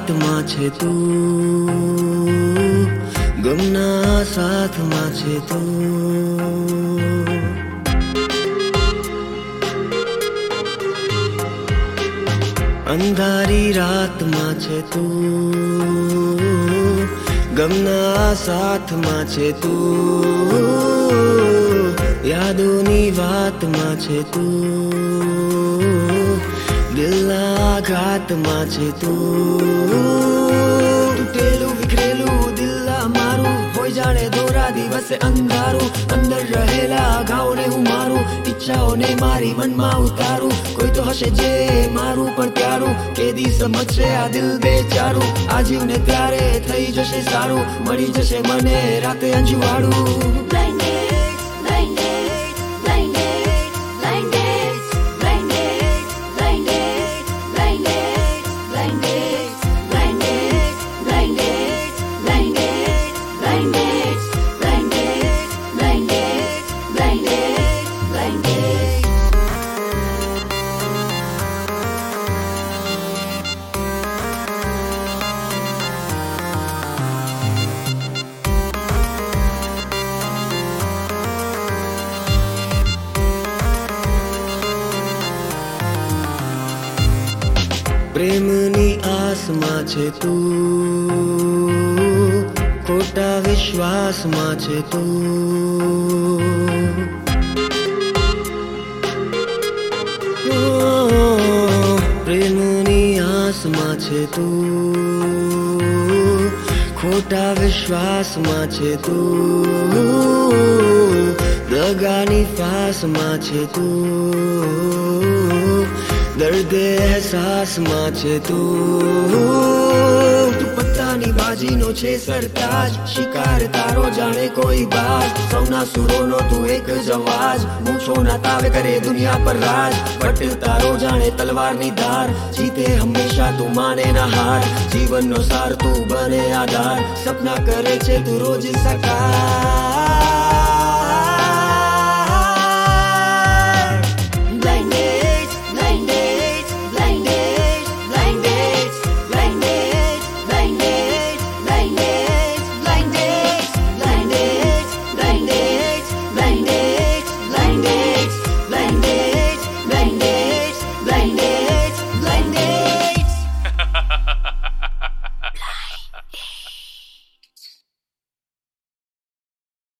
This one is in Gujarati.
વાતમાં છે તું, ગમના સાથમાં છે તું. અંધારી રાતમાં છે તું, ગમના સાથમાં છે તું. યાદોની વાતમાં છે તું, દિલના ઘાતમાં છે તું. તૂટેલું વિખરેલું દિલ મારું હોય જાણે દોરા દિવસે અંધારું. અંદર રહેલા ઘાવને હું મારું, ઈચ્છાઓને મારી મનમાં ઉતારું. કોઈ તો હશે જે મારું પણ પ્યારું, કેદી સમજશે આ દિલ બેચારું. આ જીવને ત્યારે થઈ જશે સારું, મળી જશે મને રાતે અંજવાળું. પ્રેમની આસમાં છે તું, ખોટા વિશ્વાસમાં છે તું. પ્રેમની આસમાં છે તું, ખોટા વિશ્વાસમાં છે તું. દગાની ફાસમાં છે તું, દર્દે અહેસાસમાં છે તું. તું પત્તાની બાજીનો છે સરતાજ, શિકાર તારો જાણે કોઈ બાજ. સૌના સુરોનો તું એક જ અવાજ, મૂછોના તાવે કરે દુનિયા પર રાજ. પટ તારો જાણે તલવારની ધાર, જીતે હંમેશા તું માને ના હાર. જીવનનો સાર તું બને આધાર, સપના કરે છે તું રોજ સકાર.